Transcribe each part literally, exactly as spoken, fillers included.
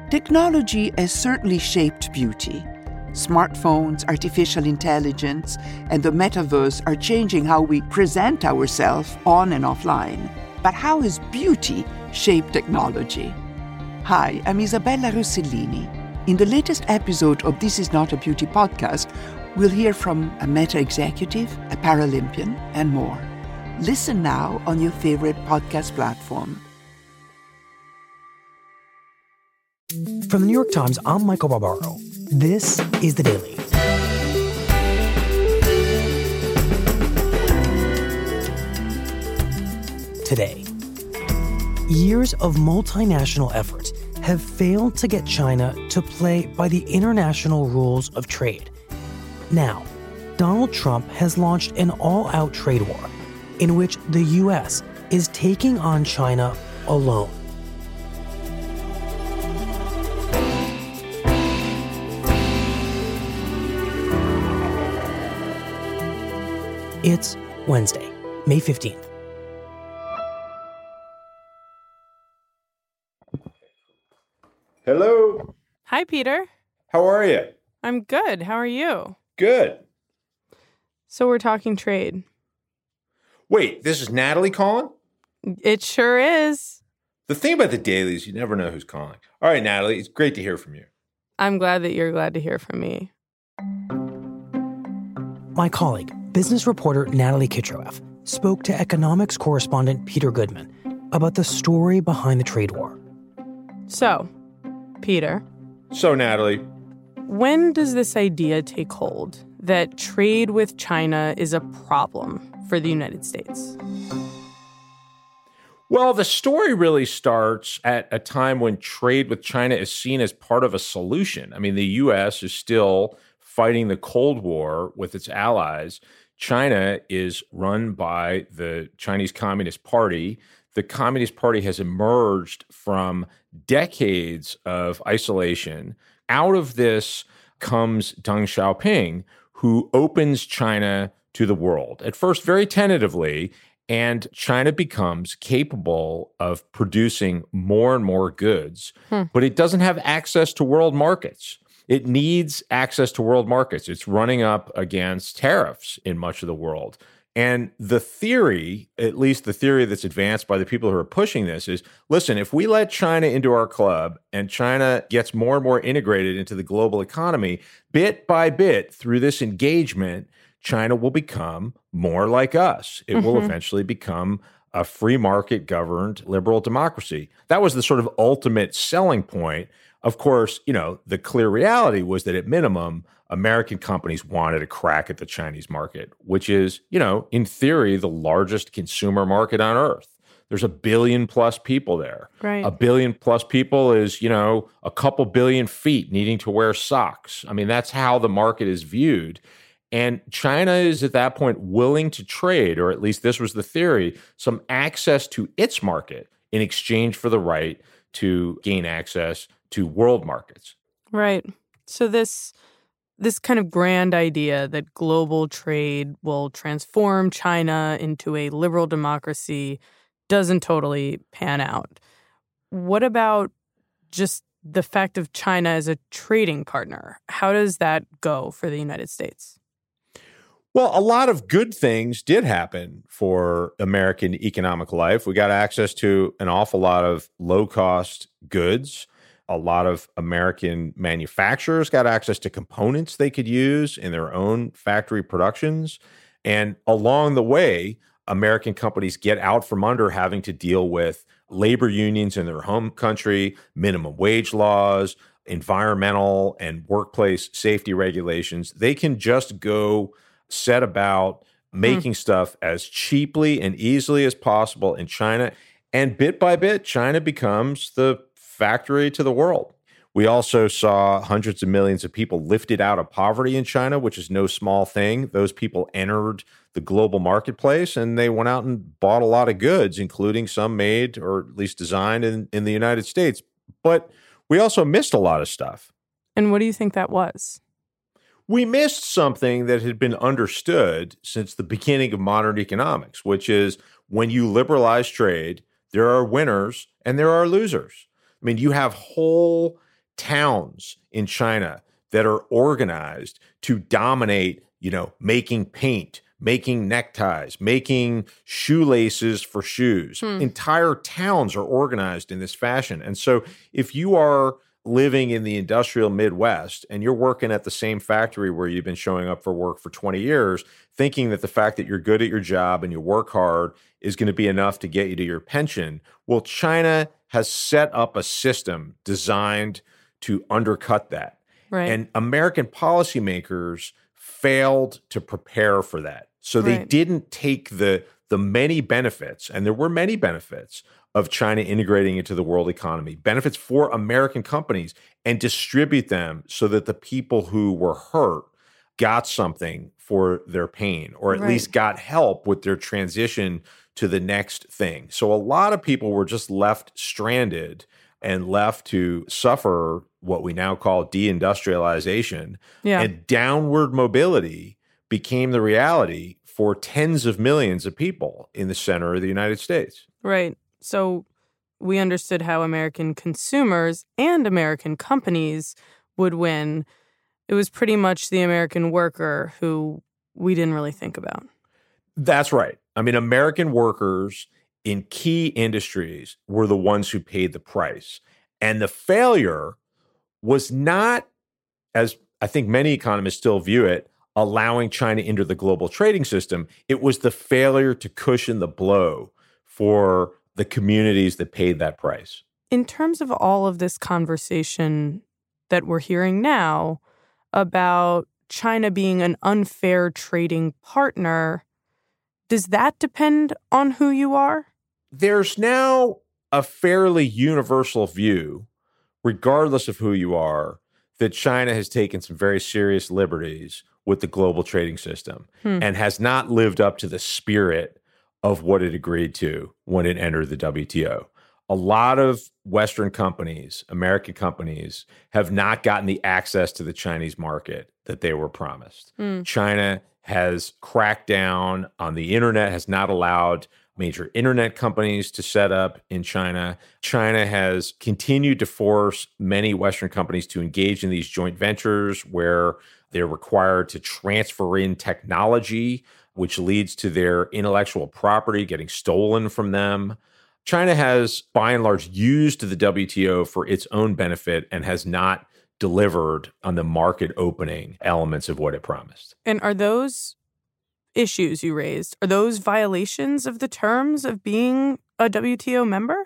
Technology has certainly shaped beauty. Smartphones, artificial intelligence, and the metaverse are changing how we present ourselves on and offline. But how has beauty shaped technology? Hi, I'm Isabella Rossellini. In the latest episode of This Is Not a Beauty podcast, we'll hear from a Meta executive, a Paralympian, and more. Listen now on your favorite podcast platform. From the New York Times, I'm Michael Barbaro. This is The Daily. Today, years of multinational efforts have failed to get China to play by the international rules of trade. Now, Donald Trump has launched an all-out trade war in which the U S is taking on China alone. It's Wednesday, May fifteenth. Hello. Hi, Peter. How are you? I'm good. How are you? Good. So we're talking trade. Wait, this is Natalie calling? It sure is. The thing about the dailies, you never know who's calling. All right, Natalie, it's great to hear from you. I'm glad that you're glad to hear from me. My colleague, business reporter Natalie Kitroeff, spoke to economics correspondent Peter Goodman about the story behind the trade war. So, Peter. So, Natalie. When does this idea take hold that trade with China is a problem for the United States? Well, the story really starts at a time when trade with China is seen as part of a solution. I mean, the U S is still fighting the Cold War with its allies. China is run by the Chinese Communist Party. The Communist Party has emerged from decades of isolation. Out of this comes Deng Xiaoping, who opens China to the world, at first very tentatively, and China becomes capable of producing more and more goods, hmm. but it doesn't have access to world markets. It needs access to world markets. It's running up against tariffs in much of the world. And the theory, at least the theory that's advanced by the people who are pushing this is, listen, if we let China into our club and China gets more and more integrated into the global economy, bit by bit through this engagement, China will become more like us. It mm-hmm. will eventually become a free market governed liberal democracy. That was the sort of ultimate selling point. Of course, you know, the clear reality was that at minimum, American companies wanted a crack at the Chinese market, which is, you know, in theory, the largest consumer market on earth. There's a billion plus people there. Right. A billion plus people is, you know, a couple billion feet needing to wear socks. I mean, that's how the market is viewed. And China is at that point willing to trade, or at least this was the theory, some access to its market in exchange for the right to gain access to world markets. Right. So this this kind of grand idea that global trade will transform China into a liberal democracy doesn't totally pan out. What about just the fact of China as a trading partner? How does that go for the United States? Well, a lot of good things did happen for American economic life. We got access to an awful lot of low-cost goods. A lot of American manufacturers got access to components they could use in their own factory productions. And along the way, American companies get out from under having to deal with labor unions in their home country, minimum wage laws, environmental and workplace safety regulations. They can just go set about making hmm. stuff as cheaply and easily as possible in China. And bit by bit, China becomes the factory to the world. We also saw hundreds of millions of people lifted out of poverty in China, which is no small thing. Those people entered the global marketplace and they went out and bought a lot of goods, including some made or at least designed in, in the United States. But we also missed a lot of stuff. And what do you think that was? We missed something that had been understood since the beginning of modern economics, which is when you liberalize trade, there are winners and there are losers. I mean, you have whole towns in China that are organized to dominate, you know, making paint, making neckties, making shoelaces for shoes. Hmm. Entire towns are organized in this fashion. And so if you are living in the industrial Midwest and you're working at the same factory where you've been showing up for work for twenty years, thinking that the fact that you're good at your job and you work hard is going to be enough to get you to your pension, well, China has set up a system designed to undercut that. Right. And American policymakers failed to prepare for that. So they Right. didn't take the the many benefits, and there were many benefits of China integrating into the world economy, benefits for American companies, and distribute them so that the people who were hurt got something for their pain, or at Right. least got help with their transition to the next thing. So a lot of people were just left stranded and left to suffer what we now call deindustrialization. Yeah. And downward mobility became the reality for tens of millions of people in the center of the United States. Right. So we understood how American consumers and American companies would win. It was pretty much the American worker who we didn't really think about. That's right. I mean, American workers in key industries were the ones who paid the price. And the failure was not, as I think many economists still view it, allowing China into the global trading system. It was the failure to cushion the blow for the communities that paid that price. In terms of all of this conversation that we're hearing now about China being an unfair trading partner, does that depend on who you are? There's now a fairly universal view, regardless of who you are, that China has taken some very serious liberties with the global trading system hmm. and has not lived up to the spirit of what it agreed to when it entered the W T O. A lot of Western companies, American companies, have not gotten the access to the Chinese market that they were promised. Hmm. China has cracked down on the internet, has not allowed major internet companies to set up in China. China has continued to force many Western companies to engage in these joint ventures where they're required to transfer in technology, which leads to their intellectual property getting stolen from them. China has, by and large, used the W T O for its own benefit and has not delivered on the market opening elements of what it promised. And are those issues you raised, are those violations of the terms of being a W T O member?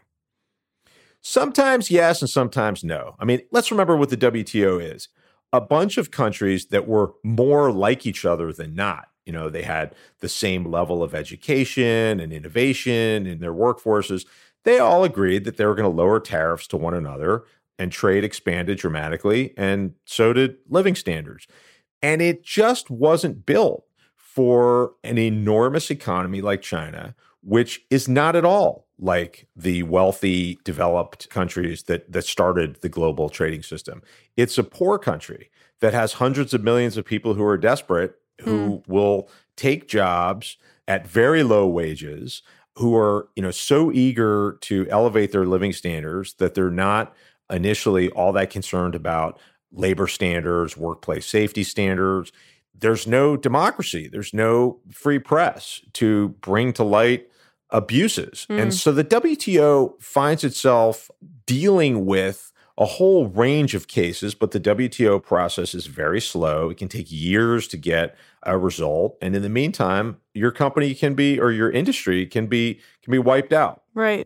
Sometimes yes, and sometimes no. I mean, let's remember what the W T O is. A bunch of countries that were more like each other than not. You know, they had the same level of education and innovation in their workforces. They all agreed that they were going to lower tariffs to one another, and trade expanded dramatically, and so did living standards. And it just wasn't built for an enormous economy like China, which is not at all like the wealthy, developed countries that, that started the global trading system. It's a poor country that has hundreds of millions of people who are desperate, who mm. will take jobs at very low wages, who are, you know, so eager to elevate their living standards that they're not initially all that concerned about labor standards, workplace safety standards. There's no democracy. There's no free press to bring to light abuses. Mm. And so the W T O finds itself dealing with a whole range of cases, but the W T O process is very slow. It can take years to get a result. And in the meantime, your company can be, or your industry can be, can be wiped out. Right.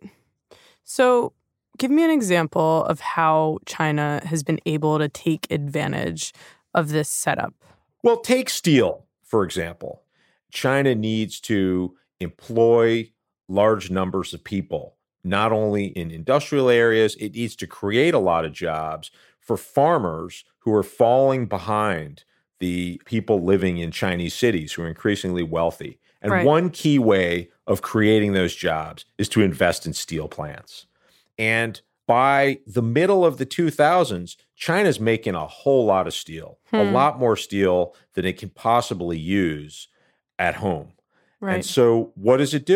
So give me an example of how China has been able to take advantage of this setup. Well, take steel, for example. China needs to employ large numbers of people, not only in industrial areas, it needs to create a lot of jobs for farmers who are falling behind the people living in Chinese cities who are increasingly wealthy. And right. one key way of creating those jobs is to invest in steel plants. And by the middle of the two thousands, China's making a whole lot of steel, hmm. a lot more steel than it can possibly use at home. Right. And so what does it do?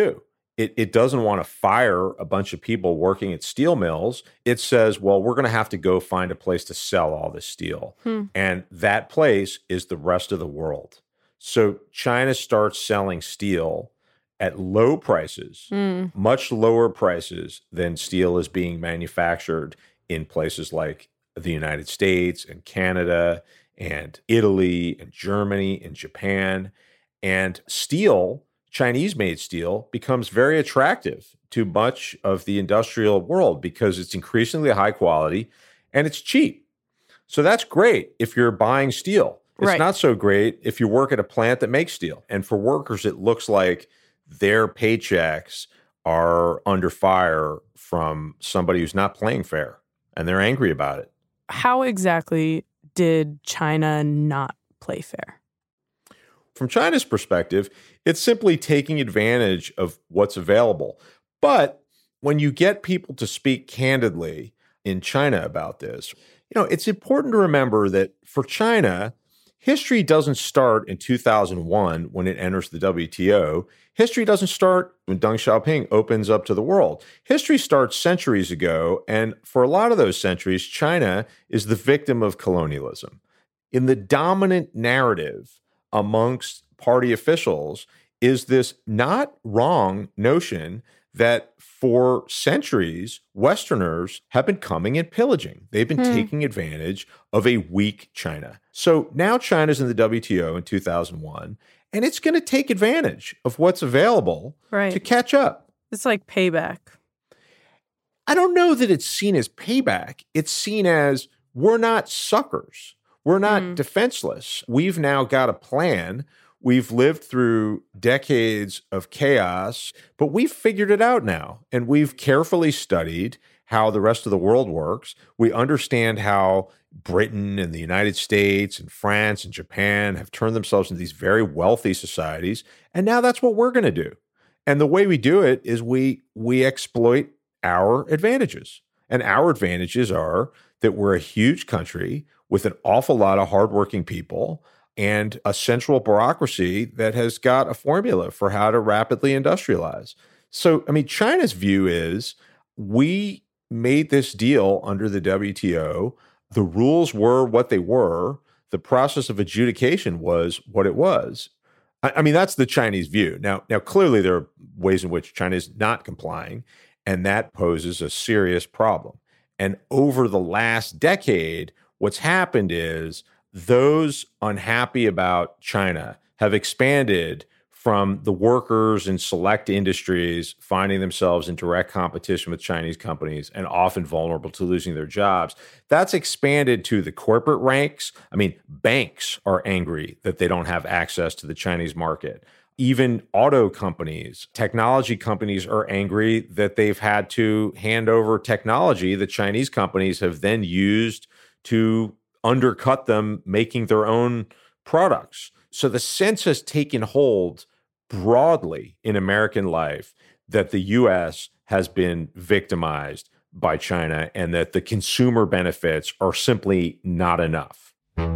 It, it doesn't want to fire a bunch of people working at steel mills. It says, well, we're going to have to go find a place to sell all this steel. Hmm. And that place is the rest of the world. So China starts selling steel at low prices, mm. much lower prices than steel is being manufactured in places like the United States and Canada and Italy and Germany and Japan. And steel, Chinese-made steel, becomes very attractive to much of the industrial world because it's increasingly high quality and it's cheap. So that's great if you're buying steel. It's right. not so great if you work at a plant that makes steel. And for workers, it looks like their paychecks are under fire from somebody who's not playing fair, and they're angry about it. How exactly did China not play fair? From China's perspective, it's simply taking advantage of what's available. But when you get people to speak candidly in China about this, you know, it's important to remember that for China, history doesn't start in two thousand one when it enters the W T O. History doesn't start when Deng Xiaoping opens up to the world. History starts centuries ago, and for a lot of those centuries, China is the victim of colonialism. In the dominant narrative amongst party officials is this not wrong notion that for centuries, Westerners have been coming and pillaging. They've been hmm. taking advantage of a weak China. So now China's in the W T O in two thousand one, and it's going to take advantage of what's available right. to catch up. It's like payback. I don't know that it's seen as payback. It's seen as we're not suckers. We're not hmm. defenseless. We've now got a plan. We've lived through decades of chaos, but we've figured it out now. And we've carefully studied how the rest of the world works. We understand how Britain and the United States and France and Japan have turned themselves into these very wealthy societies. And now that's what we're going to do. And the way we do it is we we exploit our advantages. And our advantages are that we're a huge country with an awful lot of hardworking people and a central bureaucracy that has got a formula for how to rapidly industrialize. So, I mean, China's view is we made this deal under the W T O. The rules were what they were. The process of adjudication was what it was. I, I mean, that's the Chinese view. Now, now, clearly there are ways in which China is not complying, and that poses a serious problem. And over the last decade, what's happened is those unhappy about China have expanded from the workers in select industries finding themselves in direct competition with Chinese companies and often vulnerable to losing their jobs. That's expanded to the corporate ranks. I mean, banks are angry that they don't have access to the Chinese market. Even auto companies, technology companies are angry that they've had to hand over technology that Chinese companies have then used to undercut them making their own products. So the sense has taken hold broadly in American life that the U S has been victimized by China and that the consumer benefits are simply not enough.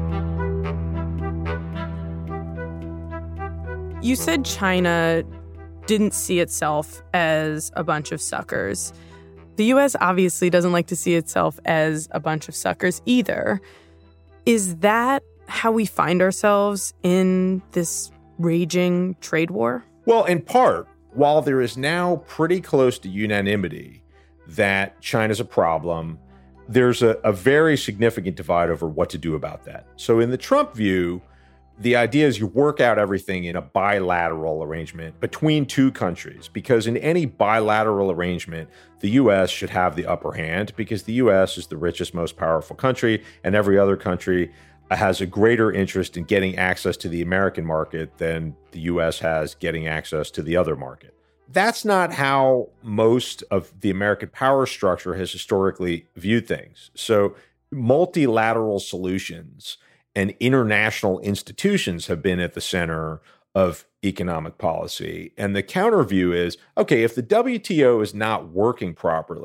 You said China didn't see itself as a bunch of suckers. The U S obviously doesn't like to see itself as a bunch of suckers either. Is that how we find ourselves in this raging trade war? Well, in part, while there is now pretty close to unanimity that China's a problem, there's a, a very significant divide over what to do about that. So in the Trump view, the idea is you work out everything in a bilateral arrangement between two countries, because in any bilateral arrangement, the U S should have the upper hand because the U S is the richest, most powerful country, and every other country has a greater interest in getting access to the American market than the U S has getting access to the other market. That's not how most of the American power structure has historically viewed things. So multilateral solutions and international institutions have been at the center of economic policy. And the counter view is, okay, if the W T O is not working properly,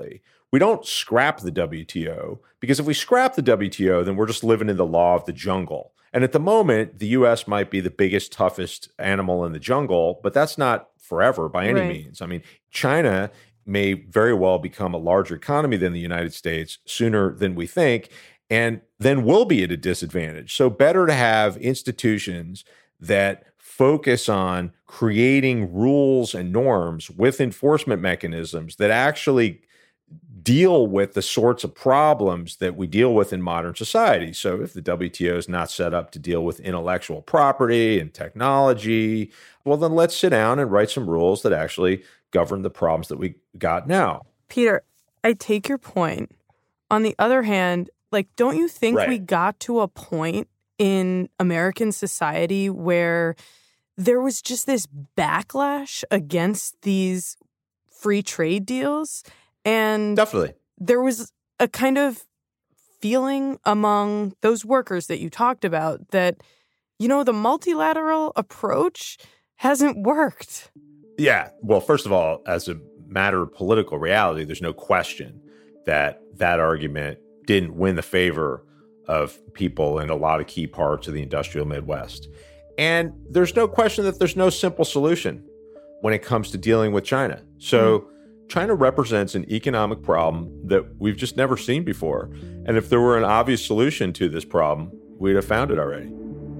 we don't scrap the W T O, because if we scrap the W T O, then we're just living in the law of the jungle. And at the moment, the U S might be the biggest, toughest animal in the jungle, but that's not forever by any Right. means. I mean, China may very well become a larger economy than the United States sooner than we think, and then we'll be at a disadvantage. So better to have institutions that focus on creating rules and norms with enforcement mechanisms that actually deal with the sorts of problems that we deal with in modern society. So if the W T O is not set up to deal with intellectual property and technology, well, then let's sit down and write some rules that actually govern the problems that we got now. Peter, I take your point. On the other hand, like, don't you think Right. we got to a point in American society where there was just this backlash against these free trade deals? And Definitely. there was a kind of feeling among those workers that you talked about that, you know, the multilateral approach hasn't worked. Yeah. Well, first of all, as a matter of political reality, there's no question that that argument didn't win the favor of people in a lot of key parts of the industrial Midwest. And there's no question that there's no simple solution when it comes to dealing with China. So mm-hmm. China represents an economic problem that we've just never seen before. And if there were an obvious solution to this problem, we'd have found it already.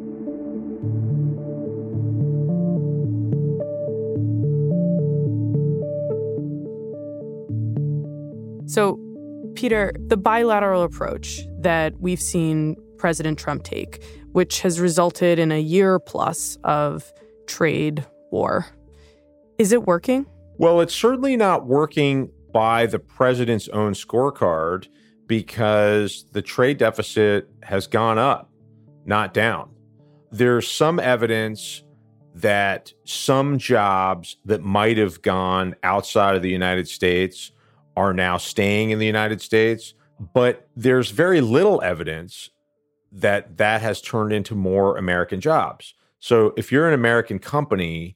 So, Peter, the bilateral approach that we've seen President Trump take, which has resulted in a year plus of trade war, is it working? Well, it's certainly not working by the president's own scorecard because the trade deficit has gone up, not down. There's some evidence that some jobs that might have gone outside of the United States are now staying in the United States, but there's very little evidence that that has turned into more American jobs. So if you're an American company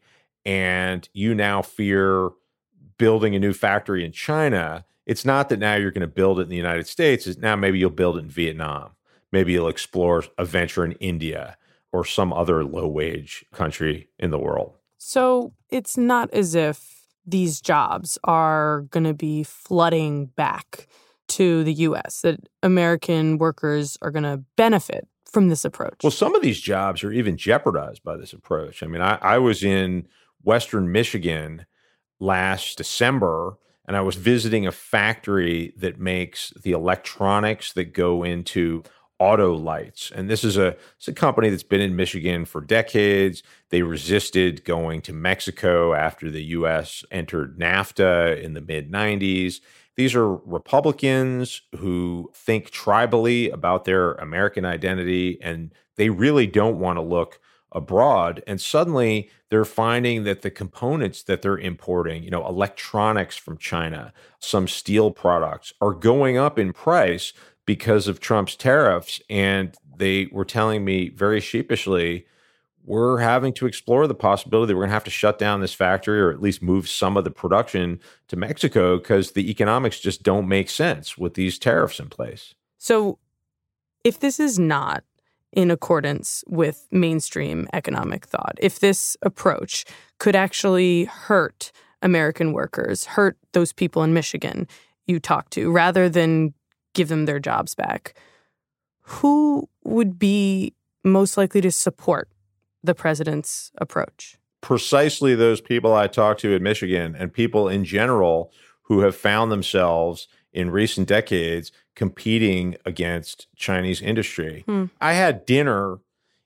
and you now fear building a new factory in China, it's not that now you're going to build it in the United States. It's now maybe you'll build it in Vietnam. Maybe you'll explore a venture in India or some other low-wage country in the world. So it's not as if these jobs are going to be flooding back to the U S, that American workers are going to benefit from this approach. Well, some of these jobs are even jeopardized by this approach. I mean, I, I was in Western Michigan last December, and I was visiting a factory that makes the electronics that go into auto lights. And this is a, it's a company that's been in Michigan for decades. They resisted going to Mexico after the U S entered NAFTA in the mid nineties. These are Republicans who think tribally about their American identity, and they really don't want to look abroad. And suddenly they're finding that the components that they're importing, you know, electronics from China, some steel products, are going up in price because of Trump's tariffs. And they were telling me very sheepishly, we're having to explore the possibility that we're going to have to shut down this factory or at least move some of the production to Mexico because the economics just don't make sense with these tariffs in place. So if this is not in accordance with mainstream economic thought, if this approach could actually hurt American workers, hurt those people in Michigan you talk to, rather than give them their jobs back, who would be most likely to support the president's approach? Precisely those people I talked to in Michigan and people in general who have found themselves in recent decades competing against Chinese industry. Hmm. I had dinner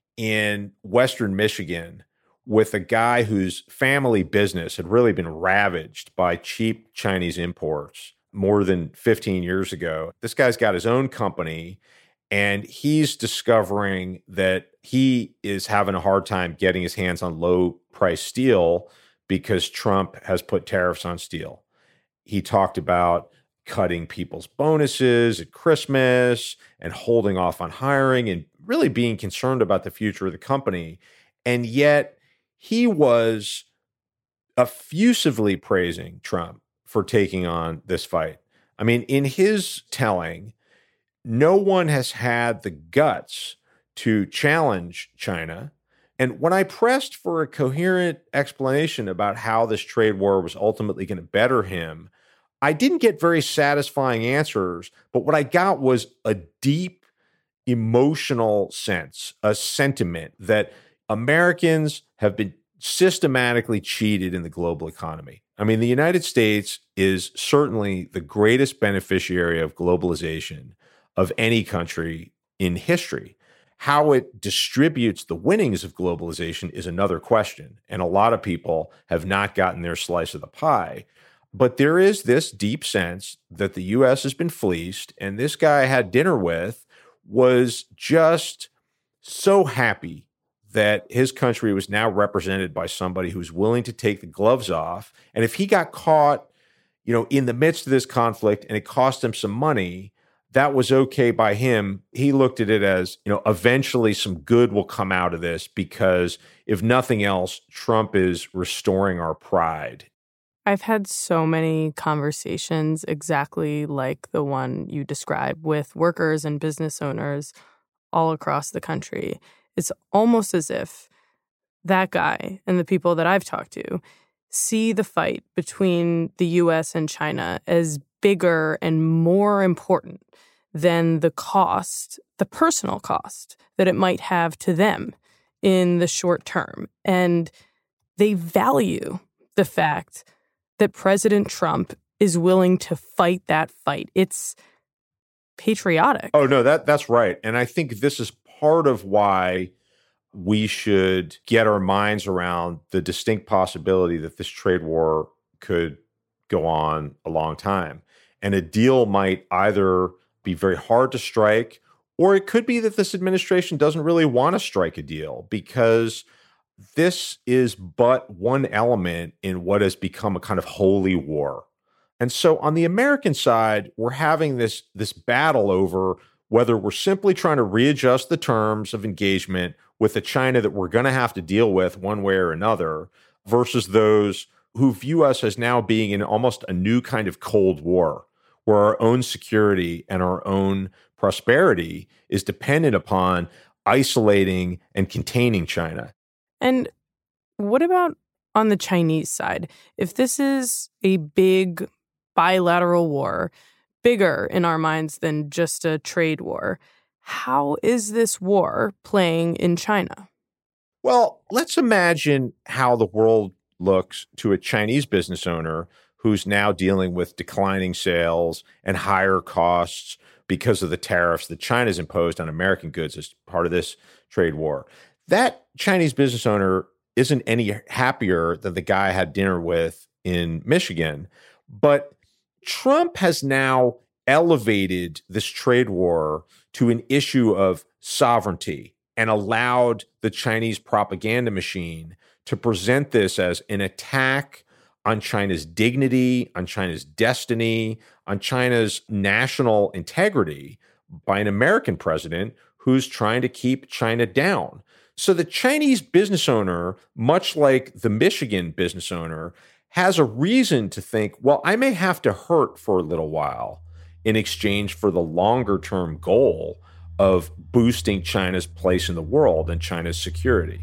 in Western Michigan with a guy whose family business had really been ravaged by cheap Chinese imports more than fifteen years ago. This guy's got his own company, and he's discovering that he is having a hard time getting his hands on low-priced steel because Trump has put tariffs on steel. He talked about cutting people's bonuses at Christmas and holding off on hiring and really being concerned about the future of the company. And yet he was effusively praising Trump for taking on this fight. I mean, in his telling, no one has had the guts to challenge China. And when I pressed for a coherent explanation about how this trade war was ultimately going to better him, I didn't get very satisfying answers, but what I got was a deep emotional sense, a sentiment that Americans have been systematically cheated in the global economy. I mean, the United States is certainly the greatest beneficiary of globalization of any country in history. How it distributes the winnings of globalization is another question, and a lot of people have not gotten their slice of the pie. But there is this deep sense that the U S has been fleeced, and this guy I had dinner with was just so happy that his country was now represented by somebody who's willing to take the gloves off. And if he got caught, you know, in the midst of this conflict and it cost him some money, that was okay by him. He looked at it as, you know, eventually some good will come out of this because if nothing else, Trump is restoring our pride. I've had so many conversations exactly like the one you described with workers and business owners all across the country. It's almost as if that guy and the people that I've talked to see the fight between the U S and China as bigger and more important than the cost, the personal cost that it might have to them in the short term. And they value the fact that President Trump is willing to fight that fight. It's patriotic. Oh, no, that that's right. And I think this is part of why we should get our minds around the distinct possibility that this trade war could go on a long time. And a deal might either be very hard to strike, or it could be that this administration doesn't really want to strike a deal because this is but one element in what has become a kind of holy war. And so on the American side, we're having this, this battle over whether we're simply trying to readjust the terms of engagement with the China that we're going to have to deal with one way or another versus those who view us as now being in almost a new kind of Cold War, where our own security and our own prosperity is dependent upon isolating and containing China. And what about on the Chinese side? If this is a big bilateral war, bigger in our minds than just a trade war, how is this war playing in China? Well, let's imagine how the world looks to a Chinese business owner who's now dealing with declining sales and higher costs because of the tariffs that China's imposed on American goods as part of this trade war. That Chinese business owner isn't any happier than the guy I had dinner with in Michigan. But Trump has now elevated this trade war to an issue of sovereignty and allowed the Chinese propaganda machine to present this as an attack on China's dignity, on China's destiny, on China's national integrity by an American president who's trying to keep China down. So the Chinese business owner, much like the Michigan business owner, has a reason to think, well, I may have to hurt for a little while in exchange for the longer-term goal of boosting China's place in the world and China's security.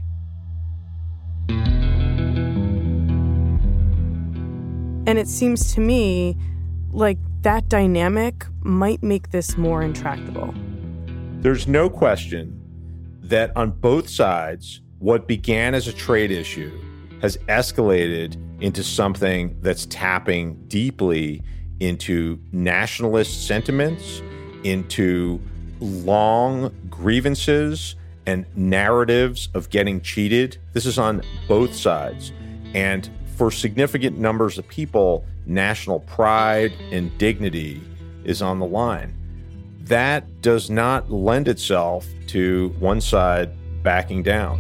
And it seems to me like that dynamic might make this more intractable. There's no question that on both sides, what began as a trade issue has escalated into something that's tapping deeply into nationalist sentiments, into long grievances and narratives of getting cheated. This is on both sides. And for significant numbers of people, national pride and dignity is on the line. That does not lend itself to one side backing down.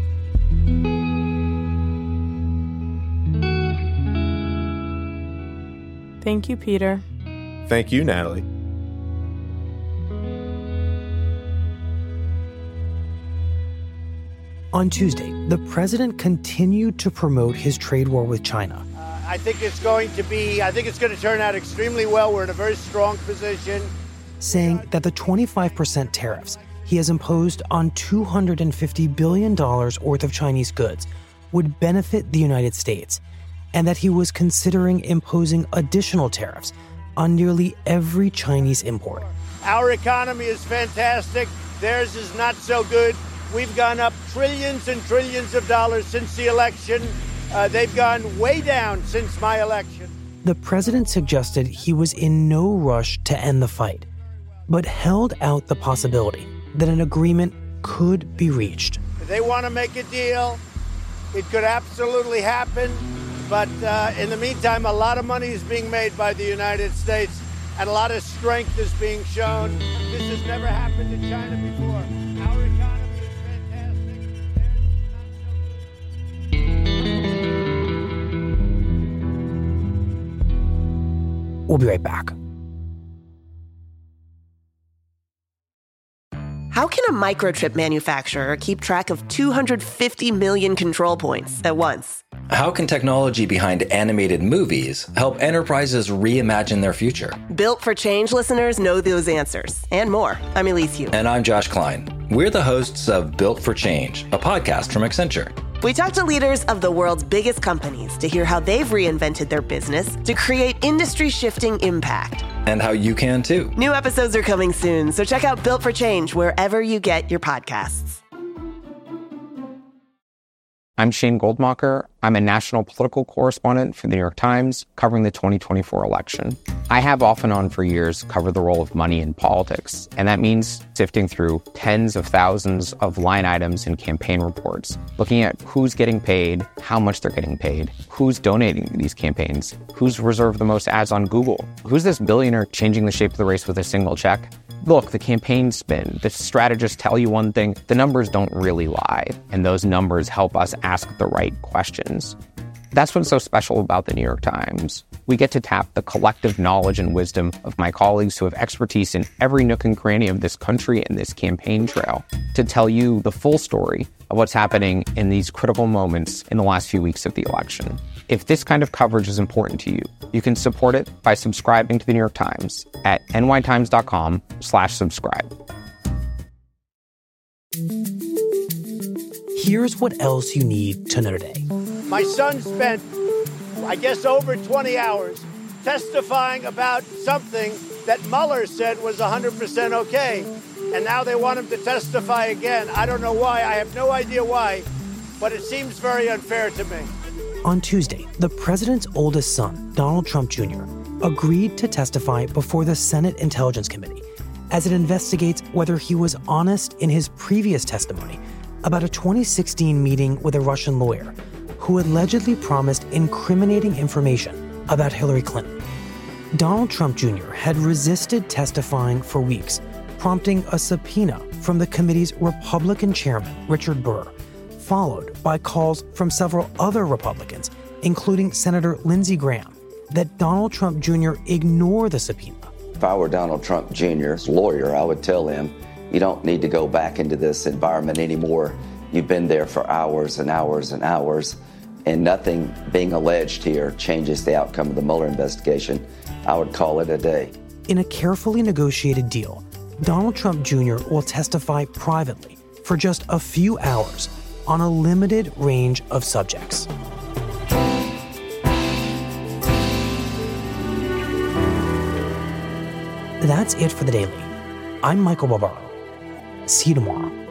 Thank you, Peter. Thank you, Natalie. On Tuesday, the president continued to promote his trade war with China. I think it's going to be, I think it's going to turn out extremely well. We're in a very strong position. Saying that the twenty-five percent tariffs he has imposed on two hundred fifty billion dollars worth of Chinese goods would benefit the United States, and that he was considering imposing additional tariffs on nearly every Chinese import. Our economy is fantastic. Theirs is not so good. We've gone up trillions and trillions of dollars since the election. Uh, they've gone way down since my election. The president suggested he was in no rush to end the fight, but held out the possibility that an agreement could be reached. If they want to make a deal, it could absolutely happen. But uh, in the meantime, a lot of money is being made by the United States, and a lot of strength is being shown. This has never happened in China before. Our economy is fantastic. We'll be right back. How can a microchip manufacturer keep track of two hundred fifty million control points at once? How can technology behind animated movies help enterprises reimagine their future? Built for Change listeners know those answers and more. I'm Elise Hu. And I'm Josh Klein. We're the hosts of Built for Change, a podcast from Accenture. We talk to leaders of the world's biggest companies to hear how they've reinvented their business to create industry-shifting impact. And how you can too. New episodes are coming soon, so check out Built for Change wherever you get your podcasts. I'm Shane Goldmacher. I'm a national political correspondent for the New York Times, covering the twenty twenty-four election. I have off and on for years covered the role of money in politics, and that means sifting through tens of thousands of line items in campaign reports, looking at who's getting paid, how much they're getting paid, who's donating to these campaigns, who's reserved the most ads on Google, who's this billionaire changing the shape of the race with a single check. Look, the campaign spin, the strategists tell you one thing, the numbers don't really lie, and those numbers help us ask the right questions. That's what's so special about the New York Times. We get to tap the collective knowledge and wisdom of my colleagues who have expertise in every nook and cranny of this country and this campaign trail to tell you the full story of what's happening in these critical moments in the last few weeks of the election. If this kind of coverage is important to you, you can support it by subscribing to the New York Times at nytimes.com slash subscribe. Here's what else you need to know today. My son spent, I guess, over twenty hours testifying about something that Mueller said was one hundred percent okay. And now they want him to testify again. I don't know why. I have no idea why, but it seems very unfair to me. On Tuesday, the president's oldest son, Donald Trump Junior, agreed to testify before the Senate Intelligence Committee as it investigates whether he was honest in his previous testimony about a twenty sixteen meeting with a Russian lawyer who allegedly promised incriminating information about Hillary Clinton. Donald Trump Junior had resisted testifying for weeks, prompting a subpoena from the committee's Republican chairman, Richard Burr, followed by calls from several other Republicans, including Senator Lindsey Graham, that Donald Trump Junior ignore the subpoena. If I were Donald Trump Junior's lawyer, I would tell him, you don't need to go back into this environment anymore. You've been there for hours and hours and hours, and nothing being alleged here changes the outcome of the Mueller investigation. I would call it a day. In a carefully negotiated deal, Donald Trump Junior will testify privately for just a few hours on a limited range of subjects. That's it for The Daily. I'm Michael Barbaro. See you tomorrow.